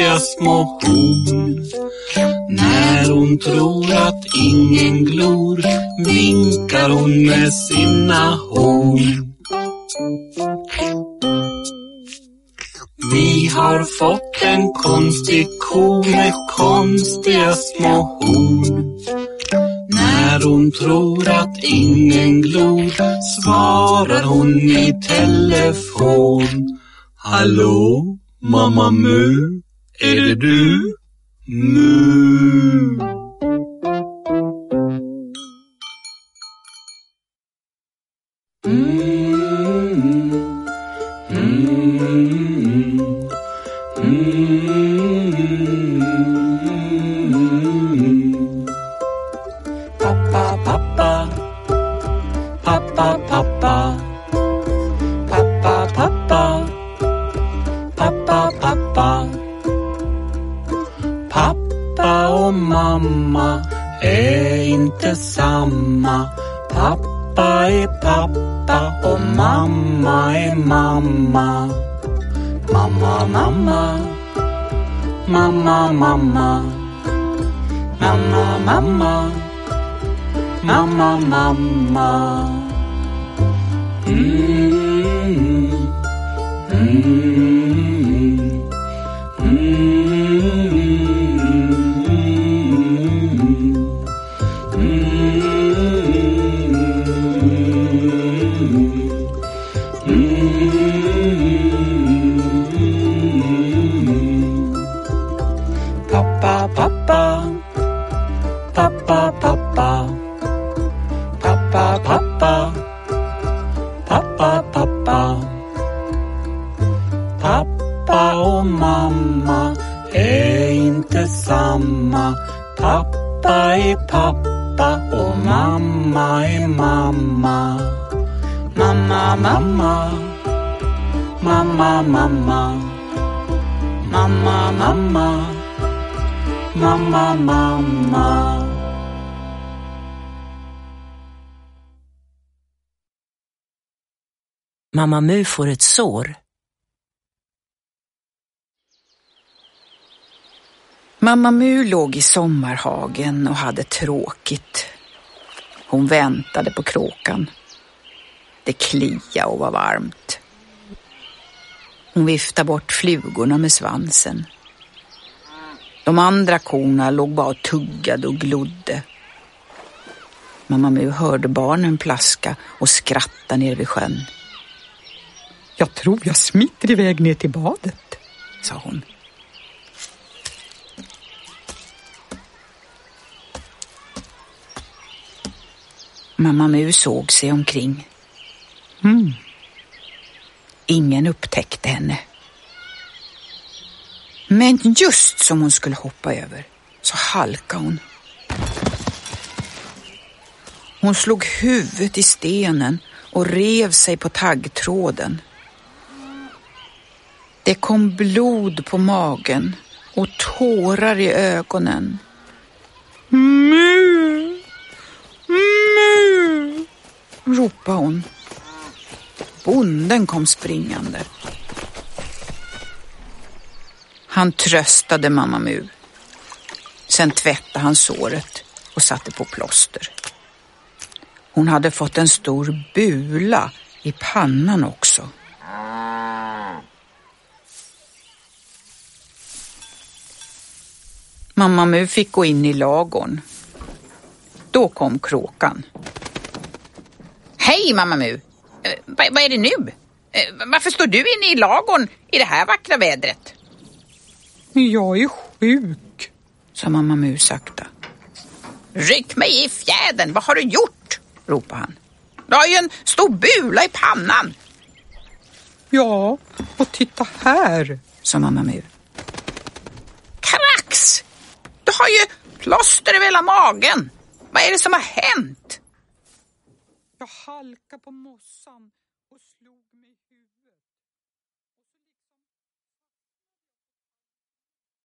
konstiga små horn. När hon tror att ingen glor vinkar hon med sina horn. Vi har fått en konstig ko med konstiga små horn. När hon tror att ingen glor svarar hon i telefon. Hallå, mamma Mu, är det du? Mu. Pappa, pappa, pappa, pappa, pappa, pappa, pappa, pappa. Pappa och mamma är inte samma. Pappa är pappa och mamma är mamma. Mamma, mamma, mamma, mamma, mamma, mamma, mamma, mamma. Pappa, pappa, pappa, pappa, pappa, pappa, pappa, pappa. Pappa och mamma är inte samma. Pappa är pappa och mamma är mamma. Mamma, mamma, mamma, mamma, mamma, mamma, mamma, mamma. Mamma Mu får ett sår. Mamma Mu låg i sommarhagen och hade tråkigt. Hon väntade på kråkan. Det kliade och var varmt. Hon viftade bort flugorna med svansen. De andra korna låg bara och tuggade och glodde. Mamma Mu hörde barnen plaska och skratta ner vid sjön. Jag tror jag smiter iväg ner till badet, sa hon. Mamma Mu såg sig omkring. Ingen upptäckte henne. Men just som hon skulle hoppa över så halkade hon. Hon slog huvudet i stenen och rev sig på taggtråden. Det kom blod på magen och tårar i ögonen. Mu! Mu! Ropade hon. Bonden kom springande. Han tröstade mamma Mu. Sen tvättade han såret och satte på plåster. Hon hade fått en stor bula i pannan också. Mamma Mu fick gå in i lagorn. Då kom kråkan. Hej mamma Mu! Vad är det nu? Varför står du inne i lagorn i det här vackra vädret? Jag är sjuk, sa mamma Mu sakta. Ryck mig i fjädern, vad har du gjort? Ropade han. Du har ju en stor bula i pannan. Ja, och titta här, sa mamma Mu. Krax! Du har ju plåster över hela magen. Vad är det som har hänt? Jag halkade på mossan och slog...